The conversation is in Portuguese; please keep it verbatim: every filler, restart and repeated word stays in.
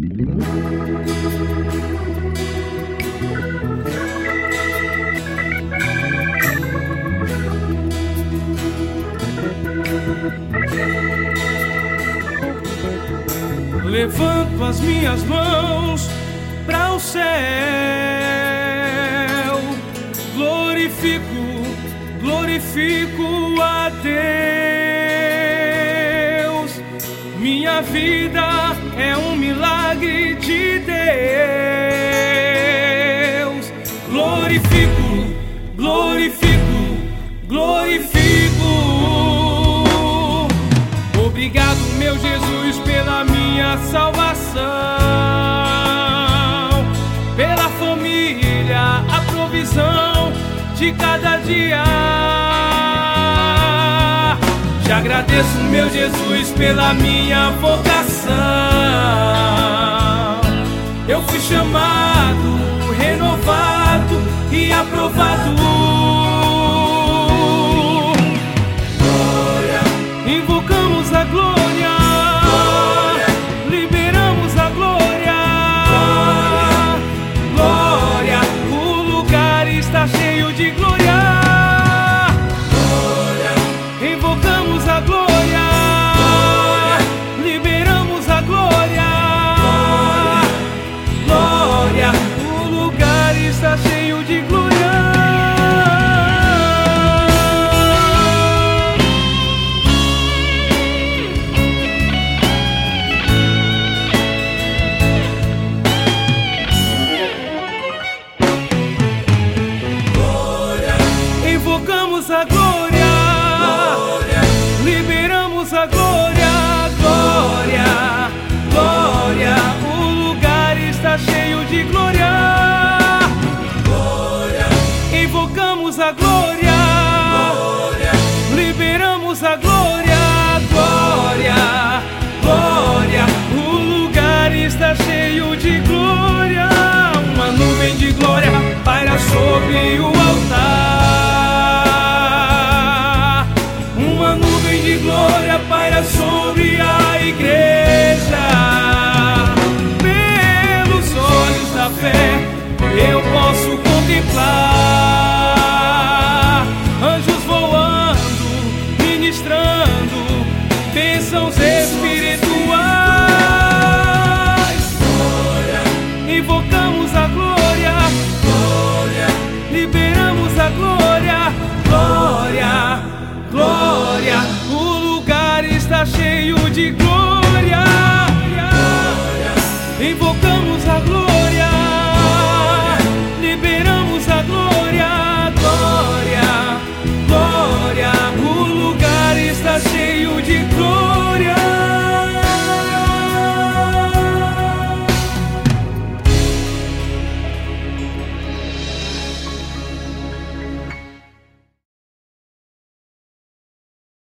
Levanto as minhas mãos para o céu, glorifico, glorifico a Deus. Minha vida é um milagre de Deus. Glorifico, glorifico, glorifico. Obrigado, meu Jesus, pela minha salvação, pela família, a provisão de cada dia. Te agradeço, meu Jesus, pela minha vocação. Eu fui chamado, renovado e aprovado. Glória, invocamos a glória. Está cheio de glória. Glória, invocamos a glória. Glória, liberamos a glória. Glória, glória, o lugar está cheio de glória. Invocamos a glória, glória, liberamos a glória, glória, glória, o lugar está cheio de glória. Glória, invocamos a glória, glória, liberamos a glória, glória, glória, o lugar está cheio de glória. Uma nuvem de glória paira sobre o altar. Uma nuvem de glória paira sobre a igreja. Pelos olhos da fé eu posso contemplar anjos voando, ministrando bênçãos espirituais. Glória, invocamos a glória, glória, liberamos a glória, glória, glória, o lugar está cheio de glória. Glória, invocamos